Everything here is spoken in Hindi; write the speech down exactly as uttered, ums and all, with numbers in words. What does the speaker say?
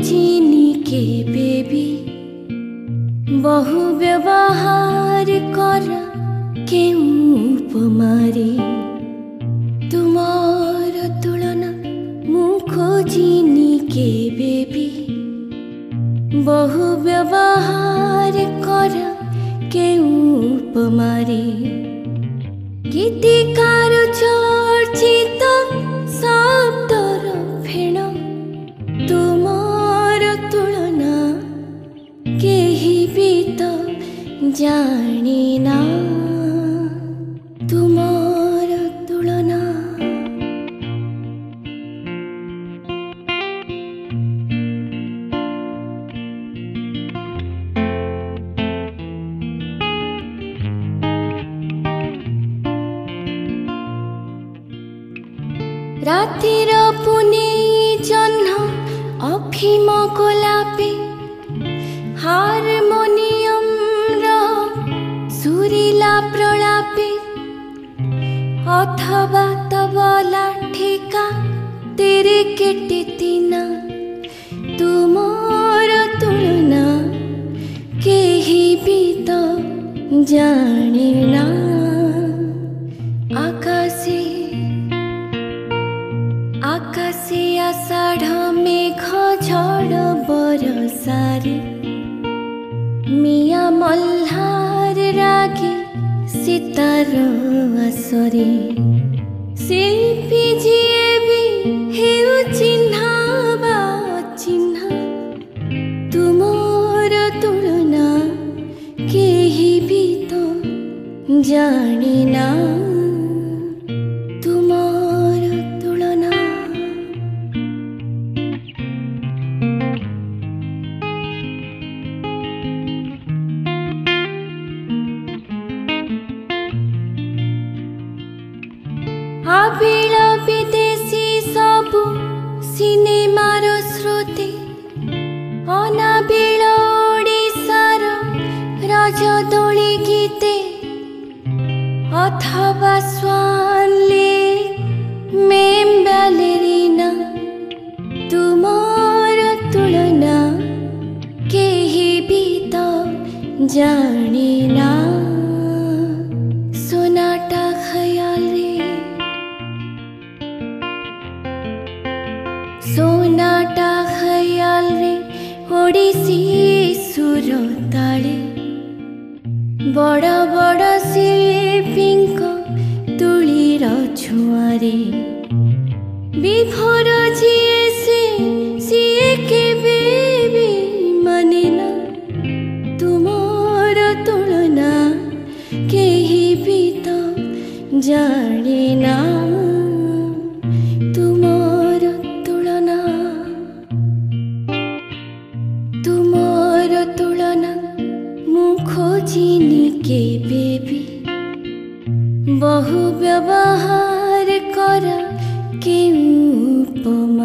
खोजिनी केबे भी बहु व्यवहार कर केउ उपमारे तुमर तुलना मु खोजिनी केबे भी बहु व्यवहार कर केउ उपमारे गीतिकार चर्चित शब्दर फेण तुमर तुलना केही भी तो जानिना तुमर तुलना। रातिर पुने जह्न अफिम गोलापे हारमोनियम र सुरीला प्रलापे अथवा तबला ठेका तेरे केटे तिना तुमर तुलना केही भी तो जानिना आकाशे आकाशे आषाढ़ मेघ झड़ बरसारे मिया मल्हार रागे सितार आसरे शिल्पी जिए भी हेउ चिन्हा बा चिन्हा तुमर तुलना केही भी तो जानिना तुमर तुलना। आबिल विदेशी सबु सिनेमार स्रोते अनाबिल ओडिशार रजदोली गीते अथवा स्वानले मेम बैलेरिना तुमर तुलना केही भी तो जानिना सोनाटा ख्याल रे सोनाटा ख्याल रे ओडिसी सुर ताले बड़ बड़ शिल्पींक तुलीर छुआरे विभोर जिए से सिए केबे भी मानेना तुमर तुलना केही भी तो जानिना तुमर तुलना तुमर तुलना मु खोजिनी केबे भी बहु व्यवहार कर केउ उपमा।